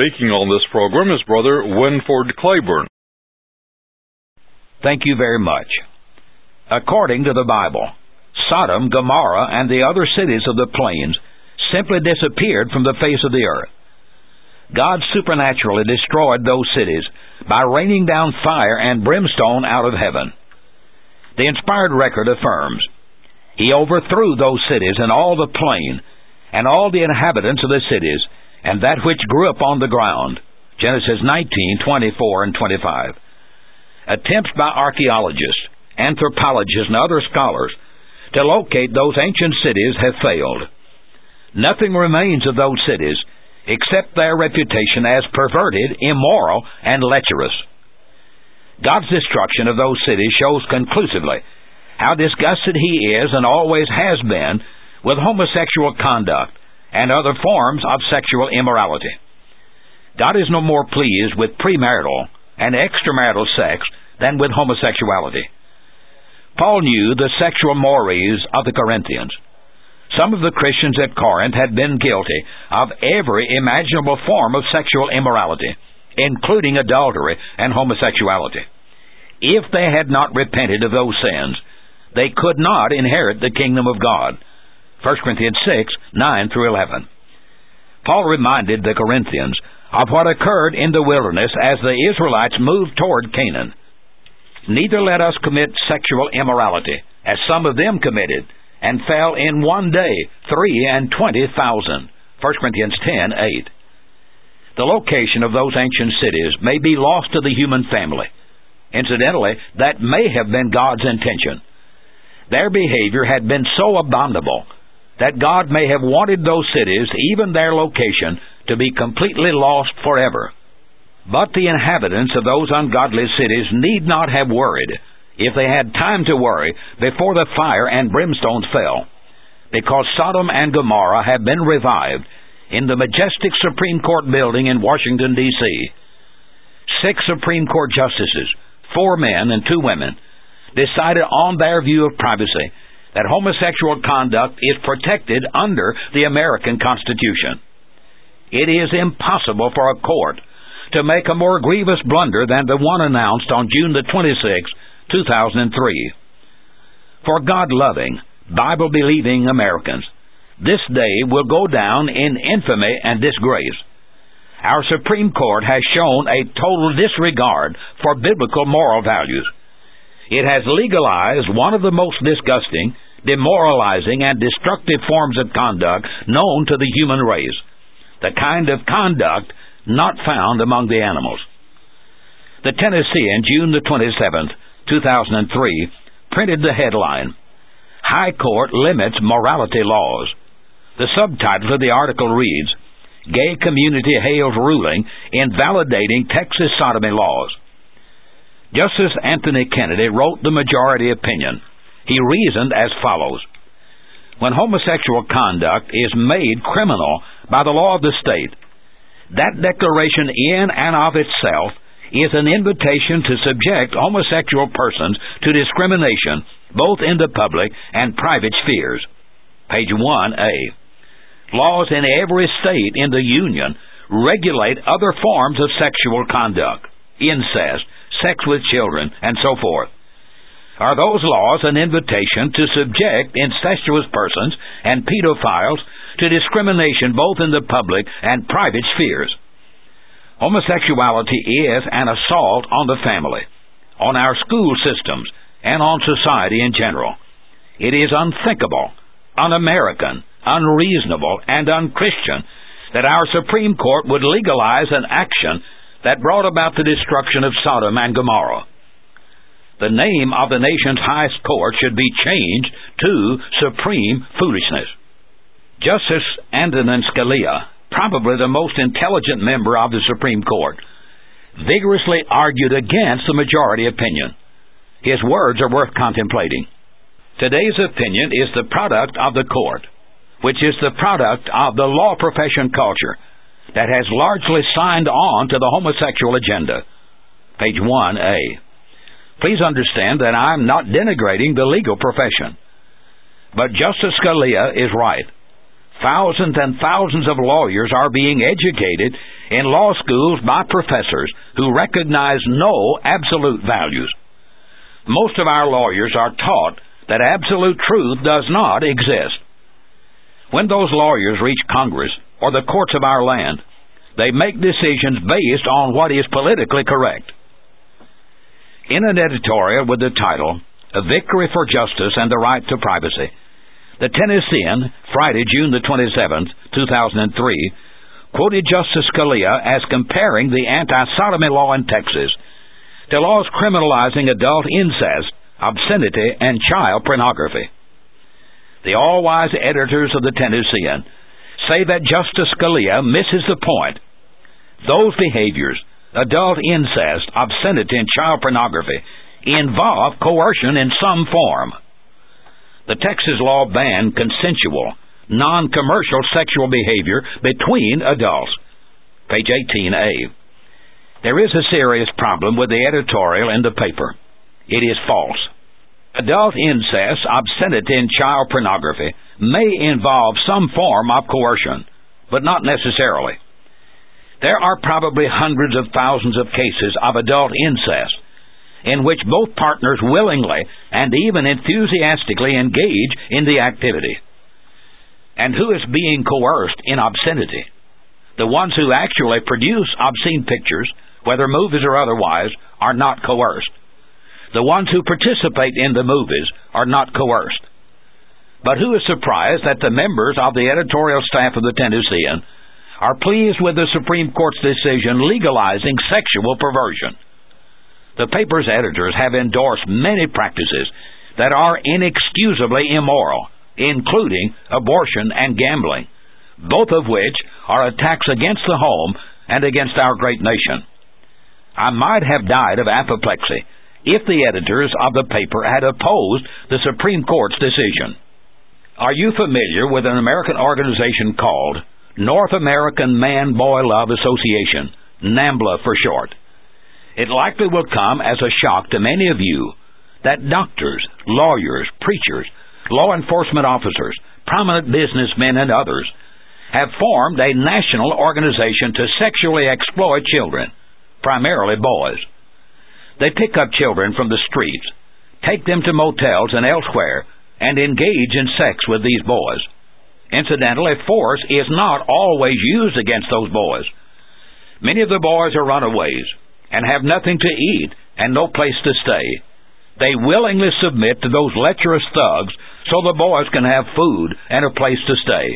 Speaking on this program is Brother Winford Claiborne. Thank you very much. According to the Bible, Sodom, Gomorrah, and the other cities of the plains simply disappeared from the face of the earth. God supernaturally destroyed those cities by raining down fire and brimstone out of heaven. The inspired record affirms, He overthrew those cities and all the plain, and all the inhabitants of the cities, and that which grew upon the ground. Genesis 19:24 and 25. Attempts by archaeologists, anthropologists, and other scholars to locate those ancient cities have failed. Nothing remains of those cities except their reputation as perverted, immoral, and lecherous. God's destruction of those cities shows conclusively how disgusted He is and always has been with homosexual conduct and other forms of sexual immorality. God is no more pleased with premarital and extramarital sex than with homosexuality. Paul knew the sexual mores of the Corinthians. Some of the Christians at Corinth had been guilty of every imaginable form of sexual immorality, including adultery and homosexuality. If they had not repented of those sins, they could not inherit the kingdom of God. 1 Corinthians 6:9-11. Paul reminded the Corinthians of what occurred in the wilderness as the Israelites moved toward Canaan. Neither let us commit sexual immorality, as some of them committed, and fell in one day 23,000. 1 Corinthians 10:8. The location of those ancient cities may be lost to the human family. Incidentally, that may have been God's intention. Their behavior had been so abominable that God may have wanted those cities, even their location, to be completely lost forever. But the inhabitants of those ungodly cities need not have worried, if they had time to worry, before the fire and brimstone fell, because Sodom and Gomorrah have been revived in the majestic Supreme Court building in Washington, D.C. 6 Supreme Court justices, 4 men and 2 women, decided on their view of privacy that homosexual conduct is protected under the American Constitution. It is impossible for a court to make a more grievous blunder than the one announced on June the 26th, 2003. For God-loving, Bible-believing Americans, this day will go down in infamy and disgrace. Our Supreme Court has shown a total disregard for biblical moral values. It has legalized one of the most disgusting, demoralizing, and destructive forms of conduct known to the human race, the kind of conduct not found among the animals. The Tennessean, June the 27th, 2003, printed the headline, High Court Limits Morality Laws. The subtitle of the article reads, Gay Community Hails Ruling Invalidating Texas Sodomy Laws. Justice Anthony Kennedy wrote the majority opinion. He reasoned as follows. When homosexual conduct is made criminal by the law of the state, that declaration in and of itself is an invitation to subject homosexual persons to discrimination both in the public and private spheres. Page 1A. Laws in every state in the Union regulate other forms of sexual conduct, incest, sex with children, and so forth. Are those laws an invitation to subject incestuous persons and pedophiles to discrimination both in the public and private spheres? Homosexuality is an assault on the family, on our school systems, and on society in general. It is unthinkable, un-American, unreasonable, and unchristian that our Supreme Court would legalize an action that brought about the destruction of Sodom and Gomorrah. The name of the nation's highest court should be changed to Supreme Foolishness. Justice Antonin Scalia, probably the most intelligent member of the Supreme Court, vigorously argued against the majority opinion. His words are worth contemplating. Today's opinion is the product of the court, which is the product of the law profession culture that has largely signed on to the homosexual agenda. Page 1A. Please understand that I'm not denigrating the legal profession. But Justice Scalia is right. Thousands and thousands of lawyers are being educated in law schools by professors who recognize no absolute values. Most of our lawyers are taught that absolute truth does not exist. When those lawyers reach Congress or the courts of our land, they make decisions based on what is politically correct. In an editorial with the title, "A Victory for Justice and the Right to Privacy," the Tennessean, Friday, June the 27th, 2003, quoted Justice Scalia as comparing the anti-sodomy law in Texas to laws criminalizing adult incest, obscenity, and child pornography. The all-wise editors of the Tennessean say that Justice Scalia misses the point. Those behaviors, adult incest, obscenity, and child pornography, involve coercion in some form. The Texas law banned consensual, non-commercial sexual behavior between adults. Page 18A. There is a serious problem with the editorial in the paper. It is false. Adult incest, obscenity, and child pornography may involve some form of coercion, but not necessarily. There are probably hundreds of thousands of cases of adult incest in which both partners willingly and even enthusiastically engage in the activity. And who is being coerced in obscenity? The ones who actually produce obscene pictures, whether movies or otherwise, are not coerced. The ones who participate in the movies are not coerced. But who is surprised that the members of the editorial staff of the Tennessean are pleased with the Supreme Court's decision legalizing sexual perversion? The paper's editors have endorsed many practices that are inexcusably immoral, including abortion and gambling, both of which are attacks against the home and against our great nation. I might have died of apoplexy if the editors of the paper had opposed the Supreme Court's decision. Are you familiar with an American organization called North American Man-Boy Love Association, NAMBLA for short? It likely will come as a shock to many of you that doctors, lawyers, preachers, law enforcement officers, prominent businessmen, and others have formed a national organization to sexually exploit children, primarily boys. They pick up children from the streets, take them to motels and elsewhere, and engage in sex with these boys. Incidentally, force is not always used against those boys. Many of the boys are runaways and have nothing to eat and no place to stay. They willingly submit to those lecherous thugs so the boys can have food and a place to stay.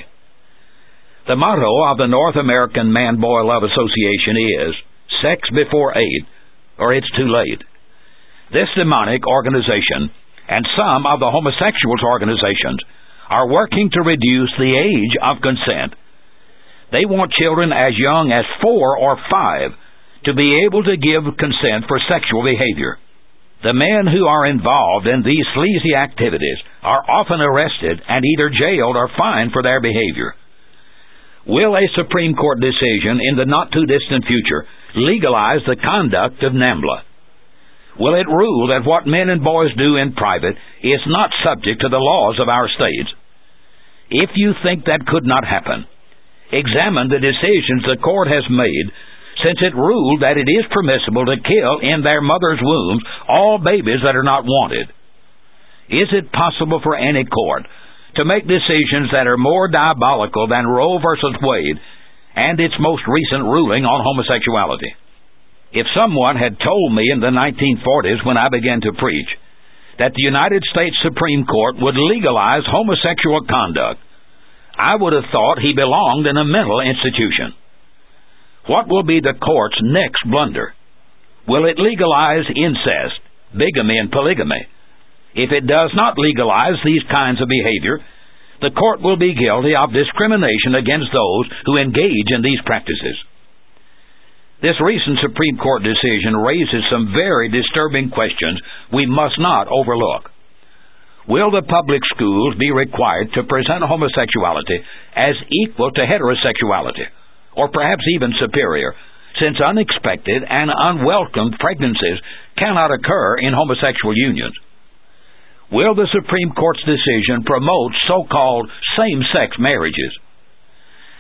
The motto of the North American Man-Boy Love Association is, "Sex before 8, or it's too late." This demonic organization and some of the homosexuals organizations are working to reduce the age of consent. They want children as young as 4 or 5 to be able to give consent for sexual behavior. The men who are involved in these sleazy activities are often arrested and either jailed or fined for their behavior. Will a Supreme Court decision in the not-too-distant future legalize the conduct of NAMBLA? Will it rule that what men and boys do in private is not subject to the laws of our states? If you think that could not happen, examine the decisions the court has made since it ruled that it is permissible to kill in their mother's wombs all babies that are not wanted. Is it possible for any court to make decisions that are more diabolical than Roe versus Wade and its most recent ruling on homosexuality? If someone had told me in the 1940s when I began to preach that the United States Supreme Court would legalize homosexual conduct, I would have thought he belonged in a mental institution. What will be the court's next blunder? Will it legalize incest, bigamy, and polygamy? If it does not legalize these kinds of behavior, the court will be guilty of discrimination against those who engage in these practices. This recent Supreme Court decision raises some very disturbing questions we must not overlook. Will the public schools be required to present homosexuality as equal to heterosexuality, or perhaps even superior, since unexpected and unwelcomed pregnancies cannot occur in homosexual unions? Will the Supreme Court's decision promote so-called same-sex marriages?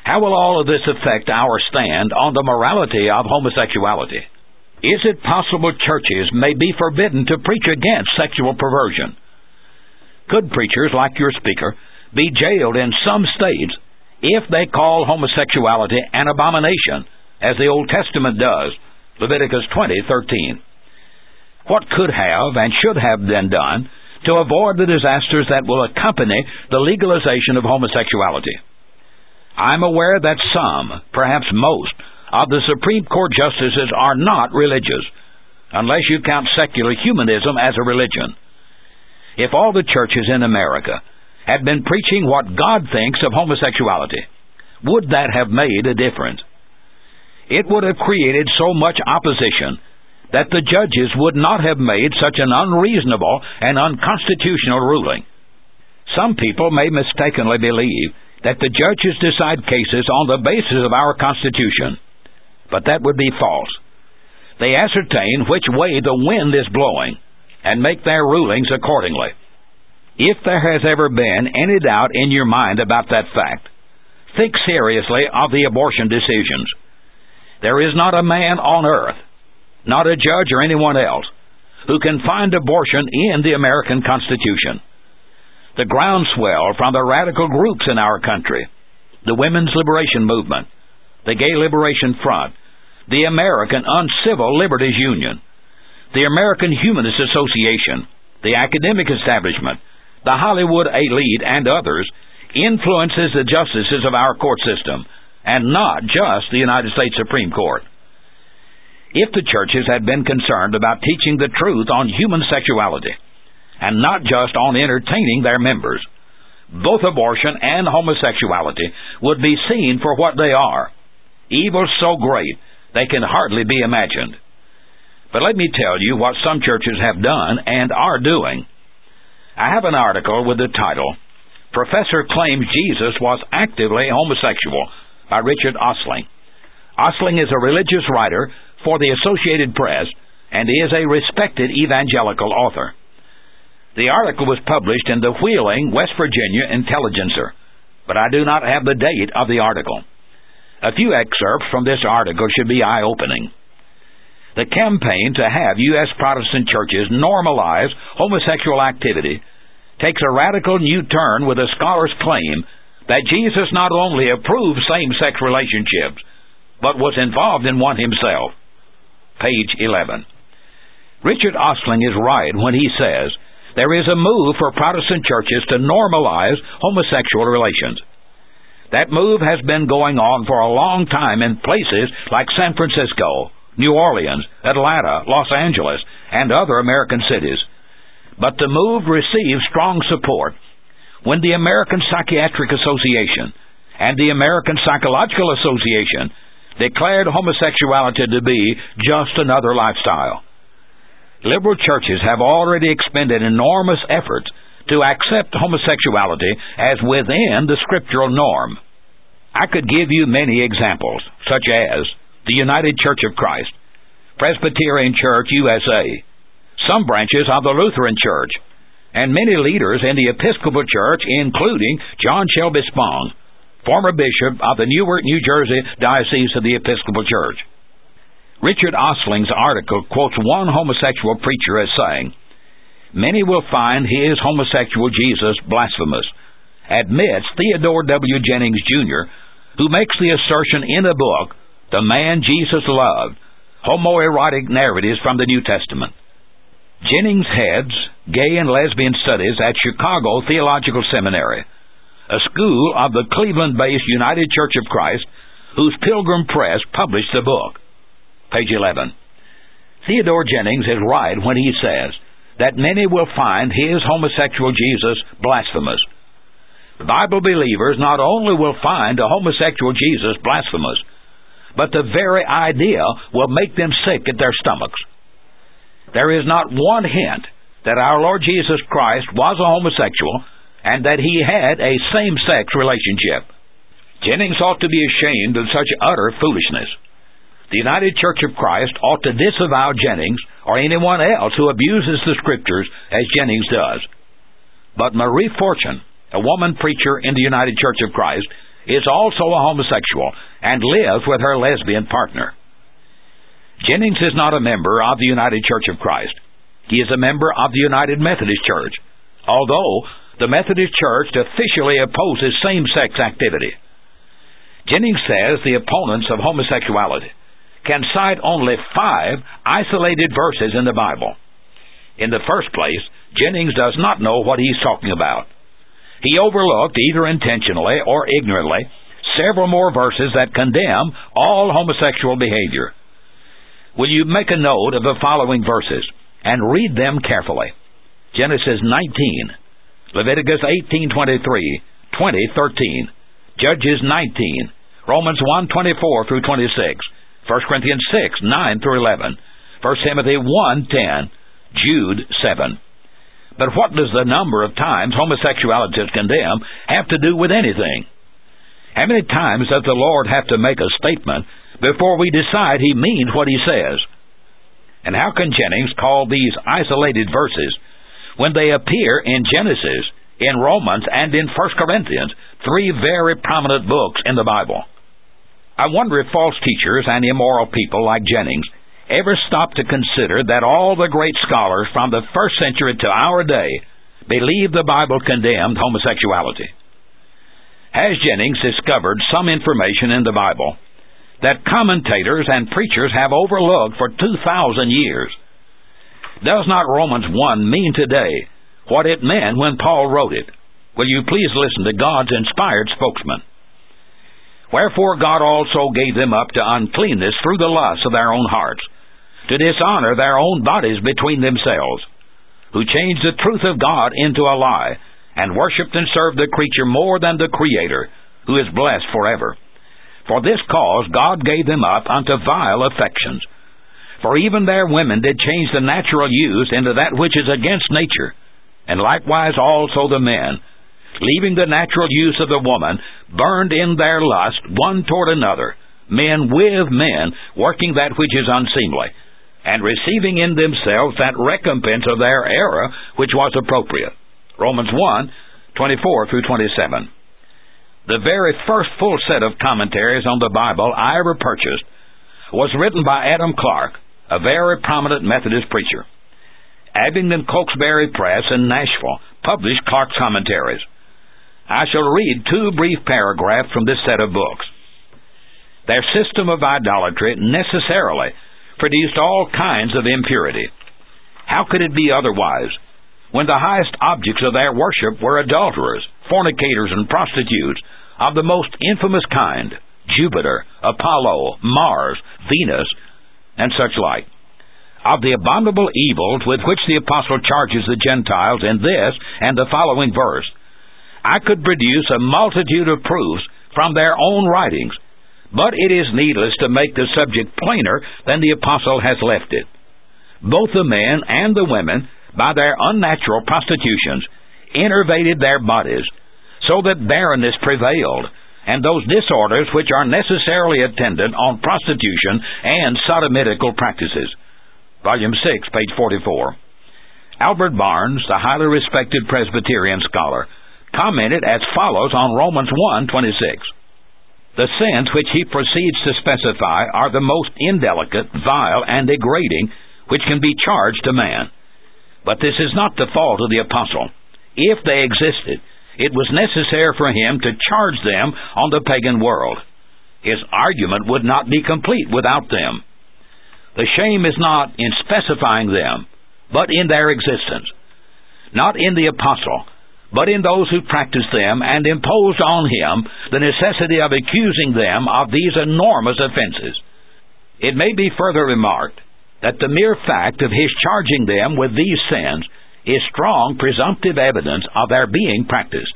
How will all of this affect our stand on the morality of homosexuality? Is it possible churches may be forbidden to preach against sexual perversion? Could preachers like your speaker be jailed in some states if they call homosexuality an abomination, as the Old Testament does, Leviticus 20:13? What could have and should have been done to avoid the disasters that will accompany the legalization of homosexuality? I'm aware that some, perhaps most, of the Supreme Court justices are not religious, unless you count secular humanism as a religion. If all the churches in America had been preaching what God thinks of homosexuality, would that have made a difference? It would have created so much opposition that the judges would not have made such an unreasonable and unconstitutional ruling. Some people may mistakenly believe that the judges decide cases on the basis of our Constitution, but that would be false. They ascertain which way the wind is blowing and make their rulings accordingly. If there has ever been any doubt in your mind about that fact, think seriously of the abortion decisions. There is not a man on earth, not a judge or anyone else, who can find abortion in the American Constitution. The groundswell from the radical groups in our country, the Women's Liberation Movement, the Gay Liberation Front, the American Uncivil Liberties Union, the American Humanist Association, the academic establishment, the Hollywood elite, and others, influences the justices of our court system, and not just the United States Supreme Court. If the churches had been concerned about teaching the truth on human sexuality, and not just on entertaining their members, both abortion and homosexuality would be seen for what they are, evils so great they can hardly be imagined. But let me tell you what some churches have done and are doing. I have an article with the title, "Professor Claims Jesus Was Actively Homosexual," by Richard Ostling. Ostling is a religious writer for the Associated Press and is a respected evangelical author. The article was published in the Wheeling, West Virginia Intelligencer, but I do not have the date of the article. A few excerpts from this article should be eye-opening. The campaign to have U.S. Protestant churches normalize homosexual activity takes a radical new turn with a scholar's claim that Jesus not only approved same-sex relationships, but was involved in one himself. Page 11. Richard Ostling is right when he says there is a move for Protestant churches to normalize homosexual relations. That move has been going on for a long time in places like San Francisco, New Orleans, Atlanta, Los Angeles, and other American cities. But the move received strong support when the American Psychiatric Association and the American Psychological Association declared homosexuality to be just another lifestyle. Liberal churches have already expended enormous efforts to accept homosexuality as within the scriptural norm. I could give you many examples, such as the United Church of Christ, Presbyterian Church USA, some branches of the Lutheran Church, and many leaders in the Episcopal Church, including John Shelby Spong, former bishop of the Newark, New Jersey Diocese of the Episcopal Church. Richard Ostling's article quotes one homosexual preacher as saying, "Many will find his homosexual Jesus blasphemous," admits Theodore W. Jennings, Jr., who makes the assertion in a book, "The Man Jesus Loved, Homoerotic Narratives from the New Testament." Jennings heads Gay and Lesbian Studies at Chicago Theological Seminary, a school of the Cleveland-based United Church of Christ, whose Pilgrim Press published the book. Page 11. Theodore Jennings is right when he says that many will find his homosexual Jesus blasphemous. Bible believers not only will find a homosexual Jesus blasphemous, but the very idea will make them sick at their stomachs. There is not one hint that our Lord Jesus Christ was a homosexual and that he had a same-sex relationship. Jennings ought to be ashamed of such utter foolishness. The United Church of Christ ought to disavow Jennings or anyone else who abuses the Scriptures as Jennings does. But Marie Fortune, a woman preacher in the United Church of Christ, is also a homosexual and lives with her lesbian partner. Jennings is not a member of the United Church of Christ. He is a member of the United Methodist Church, although the Methodist Church officially opposes same-sex activity. Jennings says the opponents of homosexuality can cite only 5 isolated verses in the Bible. In the first place, Jennings does not know what he's talking about. He overlooked, either intentionally or ignorantly, several more verses that condemn all homosexual behavior. Will you make a note of the following verses and read them carefully? Genesis 19, Leviticus 18:23, 20:13, Judges 19, Romans 1:24 through 26, 1 Corinthians 6:9 through 11, 1 Timothy 1:10, Jude 7. But what does the number of times homosexuality is condemned have to do with anything? How many times does the Lord have to make a statement before we decide He means what He says? And how can Jennings call these isolated verses when they appear in Genesis, in Romans, and in 1 Corinthians, 3 very prominent books in the Bible? I wonder if false teachers and immoral people like Jennings ever stop to consider that all the great scholars from the first century to our day believe the Bible condemned homosexuality. Has Jennings discovered some information in the Bible that commentators and preachers have overlooked for 2,000 years? Does not Romans 1 mean today what it meant when Paul wrote it? Will you please listen to God's inspired spokesman? Wherefore God also gave them up to uncleanness through the lusts of their own hearts, to dishonor their own bodies between themselves, who changed the truth of God into a lie, and worshipped and served the creature more than the Creator, who is blessed forever. For this cause God gave them up unto vile affections. For even their women did change the natural use into that which is against nature, and likewise also the men, leaving the natural use of the woman, burned in their lust one toward another, men with men, working that which is unseemly, and receiving in themselves that recompense of their error which was appropriate. Romans 1:24 through 27. The very first full set of commentaries on the Bible I ever purchased was written by Adam Clark, a very prominent Methodist preacher. Abingdon Cokesbury Press in Nashville published Clark's commentaries. I shall read 2 brief paragraphs from this set of books. Their system of idolatry necessarily produced all kinds of impurity. How could it be otherwise, when the highest objects of their worship were adulterers, fornicators, and prostitutes of the most infamous kind, Jupiter, Apollo, Mars, Venus, and such like? Of the abominable evils with which the apostle charges the Gentiles in this and the following verse, I could produce a multitude of proofs from their own writings, but it is needless to make the subject plainer than the apostle has left it. Both the men and the women, by their unnatural prostitutions, enervated their bodies, so that barrenness prevailed, and those disorders which are necessarily attendant on prostitution and sodomitical practices. Volume 6, page 44. Albert Barnes, the highly respected Presbyterian scholar, commented as follows on Romans 1:26. The sins which he proceeds to specify are the most indelicate, vile, and degrading which can be charged to man. But this is not the fault of the apostle. If they existed, it was necessary for him to charge them on the pagan world. His argument would not be complete without them. The shame is not in specifying them, but in their existence. Not in the apostle, but in those who practiced them and imposed on him the necessity of accusing them of these enormous offenses. It may be further remarked that the mere fact of his charging them with these sins is strong presumptive evidence of their being practiced.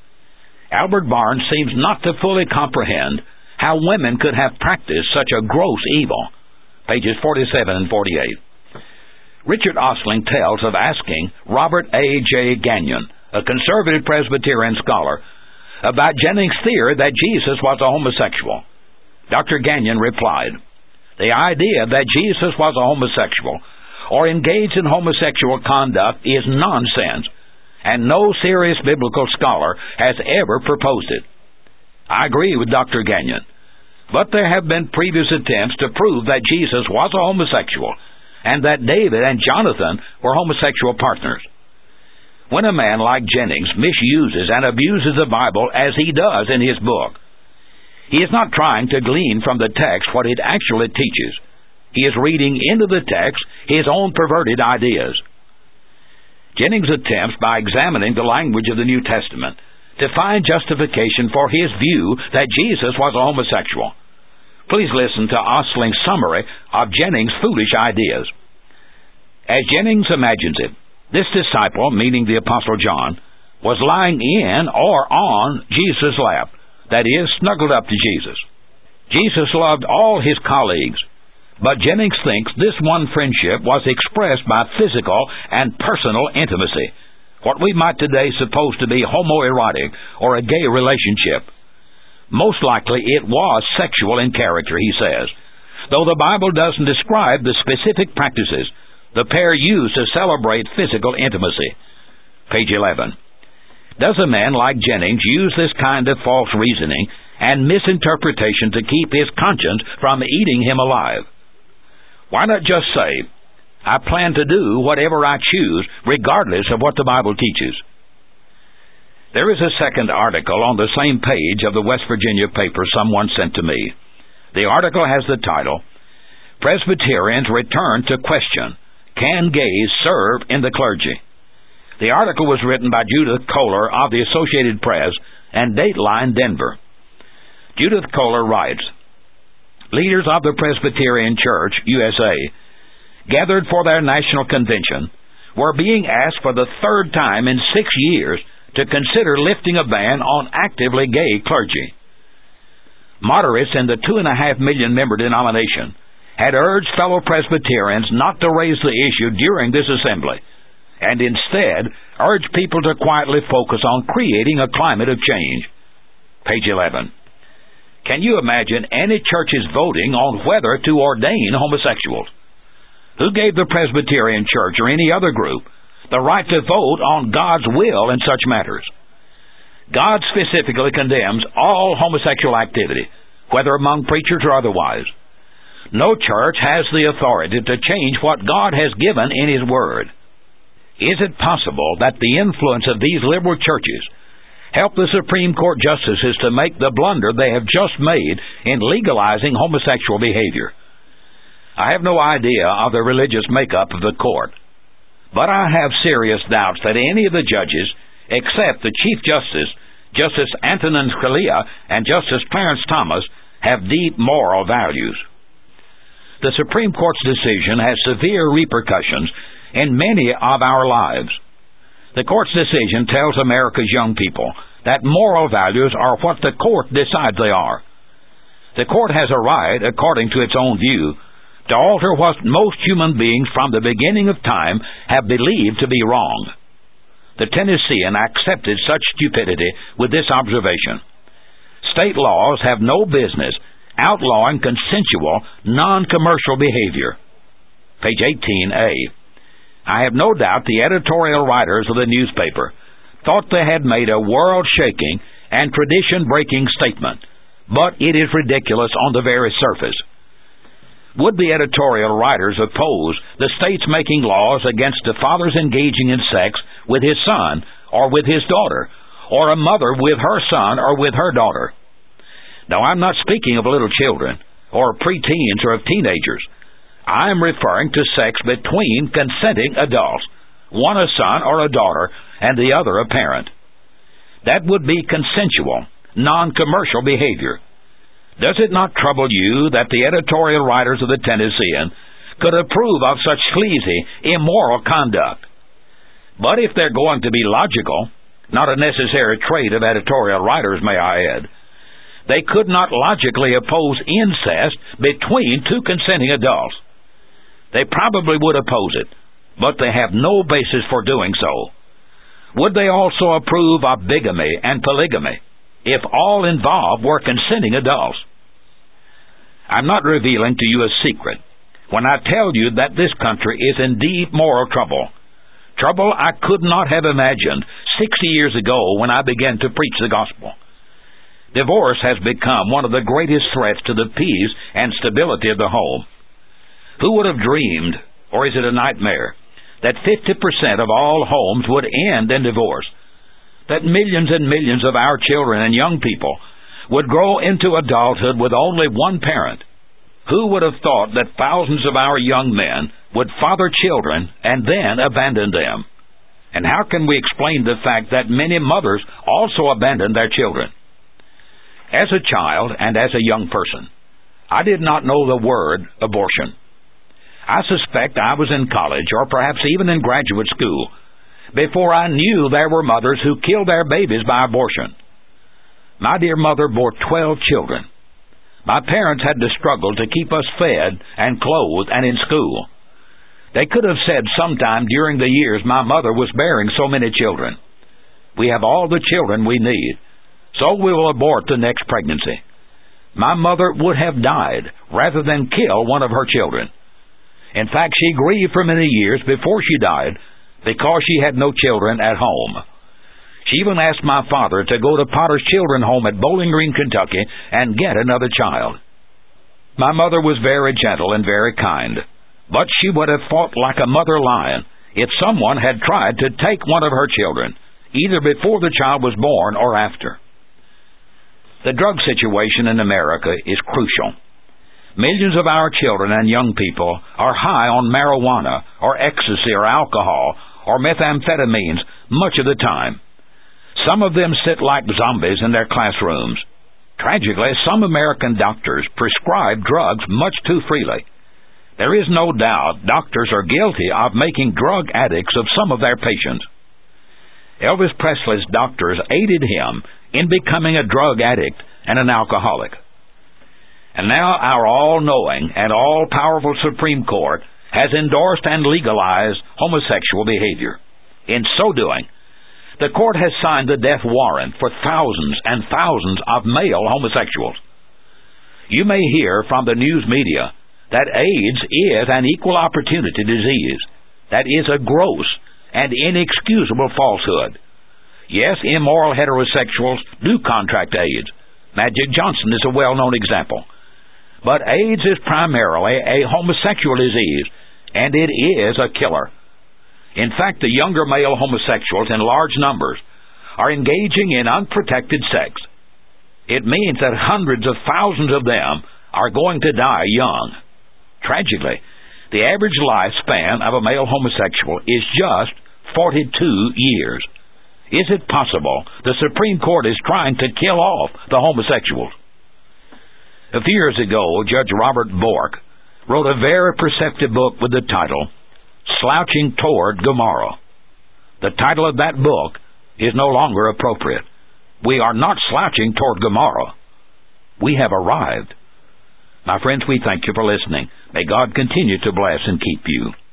Albert Barnes seems not to fully comprehend how women could have practiced such a gross evil. Pages 47 and 48. Richard Osling tells of asking Robert A. J. Gagnon, a conservative Presbyterian scholar, about Jennings' theory that Jesus was a homosexual. Dr. Gagnon replied, "The idea that Jesus was a homosexual or engaged in homosexual conduct is nonsense, and no serious biblical scholar has ever proposed it. I agree with Dr. Gagnon. But there have been previous attempts to prove that Jesus was a homosexual and that David and Jonathan were homosexual partners. When a man like Jennings misuses and abuses the Bible as he does in his book, he is not trying to glean from the text what it actually teaches. He is reading into the text his own perverted ideas. Jennings attempts, by examining the language of the New Testament, to find justification for his view that Jesus was a homosexual. Please listen to Osling's summary of Jennings' foolish ideas. As Jennings imagines it, this disciple, meaning the Apostle John, was lying in or on Jesus' lap, that is, snuggled up to Jesus. Jesus loved all his colleagues, but Jennings thinks this one friendship was expressed by physical and personal intimacy, what we might today suppose to be homoerotic or a gay relationship. Most likely it was sexual in character, he says, though the Bible doesn't describe the specific practices the pair used to celebrate physical intimacy. Page 11. Does a man like Jennings use this kind of false reasoning and misinterpretation to keep his conscience from eating him alive? Why not just say, I plan to do whatever I choose, regardless of what the Bible teaches? There is a second article on the same page of the West Virginia paper someone sent to me. The article has the title, Presbyterians Return to Question, Can Gays Serve in the Clergy? The article was written by Judith Kohler of the Associated Press and Dateline, Denver. Judith Kohler writes, Leaders of the Presbyterian Church, USA, gathered for their national convention, were being asked for the third time in 6 years to consider lifting a ban on actively gay clergy. Moderates in the 2.5 million member denomination had urged fellow Presbyterians not to raise the issue during this assembly, and instead urged people to quietly focus on creating a climate of change. Page 11. Can you imagine any churches voting on whether to ordain homosexuals? Who gave the Presbyterian Church or any other group the right to vote on God's will in such matters? God specifically condemns all homosexual activity, whether among preachers or otherwise. No church has the authority to change what God has given in His Word. Is it possible that the influence of these liberal churches help the Supreme Court justices to make the blunder they have just made in legalizing homosexual behavior? I have no idea of the religious makeup of the court, but I have serious doubts that any of the judges, except the Chief Justice, Justice Antonin Scalia, and Justice Clarence Thomas, have deep moral values. The Supreme Court's decision has severe repercussions in many of our lives. The Court's decision tells America's young people that moral values are what the Court decides they are. The Court has a right, according to its own view, to alter what most human beings from the beginning of time have believed to be wrong. The Tennessean accepted such stupidity with this observation: state laws have no business outlawing consensual, non-commercial behavior. Page 18a. I have no doubt the editorial writers of the newspaper thought they had made a world-shaking and tradition-breaking statement, but it is ridiculous on the very surface. Would the editorial writers oppose the states making laws against a father's engaging in sex with his son or with his daughter, or a mother with her son or with her daughter? Now, I'm not speaking of little children, or preteens, or of teenagers. I'm referring to sex between consenting adults, one a son or a daughter, and the other a parent. That would be consensual, non-commercial behavior. Does it not trouble you that the editorial writers of the Tennessean could approve of such sleazy, immoral conduct? But if they're going to be logical, not a necessary trait of editorial writers, may I add, they could not logically oppose incest between two consenting adults. They probably would oppose it, but they have no basis for doing so. Would they also approve of bigamy and polygamy if all involved were consenting adults? I'm not revealing to you a secret when I tell you that this country is in deep moral trouble. Trouble I could not have imagined 60 years ago when I began to preach the gospel. Divorce has become one of the greatest threats to the peace and stability of the home. Who would have dreamed, or is it a nightmare, that 50% of all homes would end in divorce? That millions and millions of our children and young people would grow into adulthood with only one parent? Who would have thought that thousands of our young men would father children and then abandon them? And how can we explain the fact that many mothers also abandon their children? As a child and as a young person, I did not know the word abortion. I suspect I was in college or perhaps even in graduate school before I knew there were mothers who killed their babies by abortion. My dear mother bore 12 children. My parents had to struggle to keep us fed and clothed and in school. They could have said sometime during the years my mother was bearing so many children, "We have all the children we need, so we will abort the next pregnancy." My mother would have died rather than kill one of her children. In fact, she grieved for many years before she died because she had no children at home. She even asked my father to go to Potter's Children's Home at Bowling Green, Kentucky, and get another child. My mother was very gentle and very kind, but she would have fought like a mother lion if someone had tried to take one of her children, either before the child was born or after. The drug situation in America is crucial. Millions of our children and young people are high on marijuana or ecstasy or alcohol or methamphetamines much of the time. Some of them sit like zombies in their classrooms. Tragically, some American doctors prescribe drugs much too freely. There is no doubt doctors are guilty of making drug addicts of some of their patients. Elvis Presley's doctors aided him in becoming a drug addict and an alcoholic. And now our all-knowing and all-powerful Supreme Court has endorsed and legalized homosexual behavior. In so doing, the court has signed the death warrant for thousands and thousands of male homosexuals. You may hear from the news media that AIDS is an equal opportunity disease. That is a gross and inexcusable falsehood. Yes, immoral heterosexuals do contract AIDS. Magic Johnson is a well-known example. But AIDS is primarily a homosexual disease, and it is a killer. In fact, the younger male homosexuals in large numbers are engaging in unprotected sex. It means that hundreds of thousands of them are going to die young. Tragically, the average lifespan of a male homosexual is just 42 years. Is it possible the Supreme Court is trying to kill off the homosexuals? A few years ago, Judge Robert Bork wrote a very perceptive book with the title, Slouching Toward Gomorrah. The title of that book is no longer appropriate. We are not slouching toward Gomorrah. We have arrived. My friends, we thank you for listening. May God continue to bless and keep you.